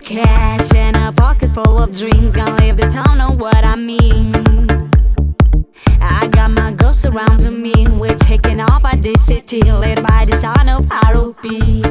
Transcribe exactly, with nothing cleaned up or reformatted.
cash and a pocket full of dreams. Gonna leave the town, know what I mean. I got my girls surrounding me. We're taking off by this city, led by the sound of R O B.